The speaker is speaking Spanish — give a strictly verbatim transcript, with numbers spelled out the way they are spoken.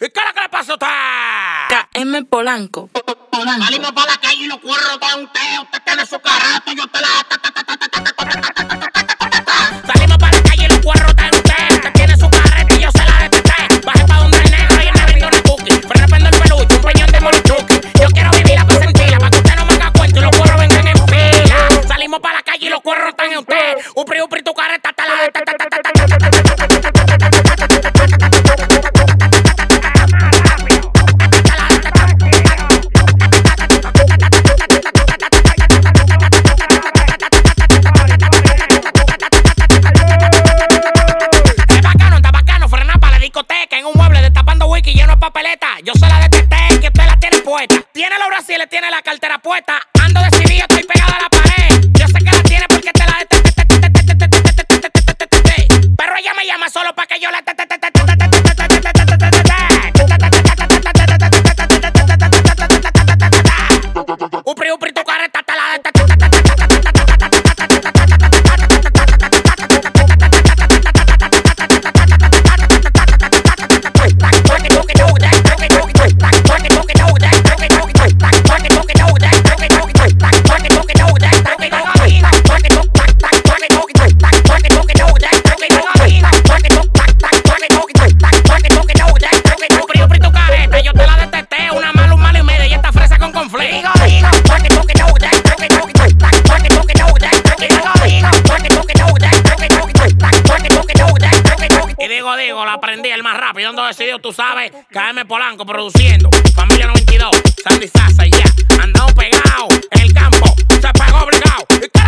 ¿Y qué es lo que le pasa a usted? K M Polanco. Salimos para la calle y los cuerros de usted. Usted tiene su carrato y yo te la... Salimos para la calle y los cuerros de usted. Usted tiene su carreta y yo se la detesté. Bajé pa' donde el negro y él me vendió una cookie. Freno prendo el peluche, un peñón de moluchuki. Yo quiero vivirla pa' sentirla, pa' que usted no me haga cuento y los cuerros vengan en fila. Salimos para la calle y los cuerros están en usted. Upri, upri, tu carreta hasta la... Yo se la detesté, que usted la tiene puesta. Tiene los brasiles, tiene la cartera puesta. Ando decidido, estoy pegada a la pared. Yo sé que la tiene porque te la detesté. Pero ella me llama solo para que yo la... Upri, upri, tu carreta te la... Y digo, digo, lo aprendí el más rápido. Ando decidido, tú sabes, K M Polanco produciendo. Familia noventa y dos, Sandy Sasa y ya. Andamos pegados en el campo, se pegó obligado.